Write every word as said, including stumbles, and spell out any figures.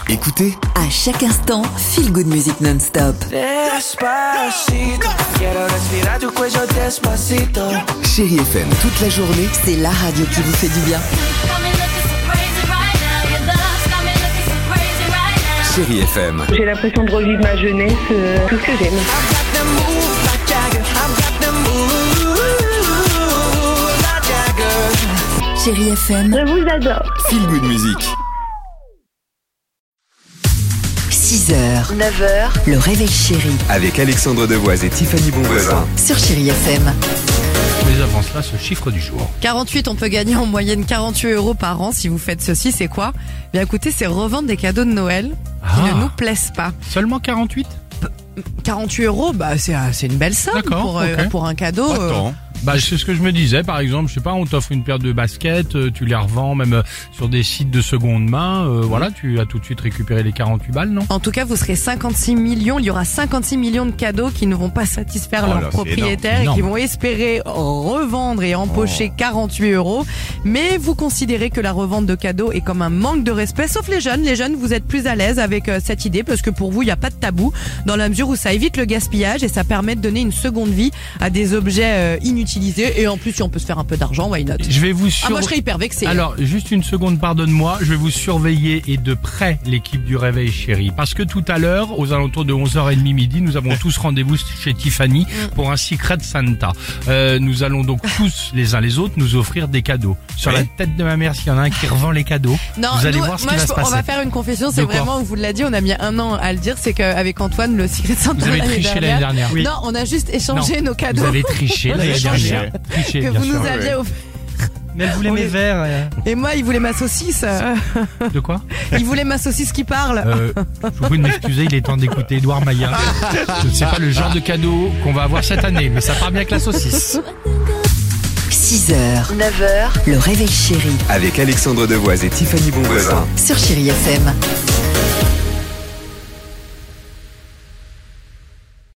Écoutez, à chaque instant, Feel Good Music non-stop. Despacito, quiero respirar tu cuello despacito. Chérie F M toute la journée. C'est la radio qui vous fait du bien. Chérie F M. J'ai l'impression de revivre ma jeunesse, euh, tout ce que j'aime. Chérie F M, Je vous adore. Feel Good Music. six heures, neuf heures, le réveil chéri Avec Alexandre Devoise et Tiffany Bonvoisin. sur Chérie F M. Mais avant cela, ce chiffre du jour. quarante-huit, on peut gagner en moyenne quarante-huit euros par an si vous faites ceci, c'est quoi? Bien écoutez, c'est revendre des cadeaux de Noël qui Ah. ne nous plaisent pas. Seulement quarante-huit? quarante-huit euros, bah c'est euh, c'est une belle somme D'accord, pour, euh, ok. pour un cadeau. euh, Bah, c'est ce que je me disais, par exemple, je sais pas, on t'offre une paire de baskets, euh, tu les revends même euh, sur des sites de seconde main, euh, voilà, tu as tout de suite récupéré les quarante-huit balles, non? En tout cas, vous serez cinquante-six millions, il y aura cinquante-six millions de cadeaux qui ne vont pas satisfaire Oh leurs là, c'est propriétaires énorme. et qui vont espérer revendre et empocher quarante-huit euros. Mais vous considérez que la revente de cadeaux est comme un manque de respect, sauf les jeunes. Les jeunes, vous êtes plus à l'aise avec euh, cette idée parce que pour vous, il n'y a pas de tabou dans la mesure où ça évite le gaspillage et ça permet de donner une seconde vie à des objets euh, inutilisés. Et en plus, si on peut se faire un peu d'argent, why not? Je vais vous sur... Ah, moi, je serais hyper vexée. Alors, juste une seconde, pardonne-moi, je vais vous surveiller et de près l'équipe du Réveil Chéri. Parce que tout à l'heure, aux alentours de onze heures trente midi, nous avons tous rendez-vous chez Tiffany pour un Secret Santa. Euh, nous allons donc tous, les uns les autres, nous offrir des cadeaux. Sur la tête de ma mère, s'il y en a un qui revend les cadeaux, Non, vous allez nous, voir ce moi, qui va je- se on passer. va faire une confession, c'est De quoi vraiment, on vous l'a dit, on a mis un an à le dire, c'est qu'avec Antoine, le Secret Santa Vous avez l'année triché dernière- l'année dernière. Non, on a juste échangé Non, nos cadeaux Vous avez triché l'année échangé. dernière. Triché, que bien vous sûr. nous aviez offert. Mais elle voulait On mes est- verres. euh. Et moi, il voulait ma saucisse. euh, De quoi? il voulait ma saucisse qui parle. Euh, je vous prie de m'excuser, il est temps d'écouter Édouard Maillard. Je ne sais pas le genre de cadeau qu'on va avoir cette année, mais ça part bien avec la saucisse. six heures, neuf heures, le réveil chéri Avec Alexandre Devoise et Tiffany Bonvoisin. sur Chérie F M.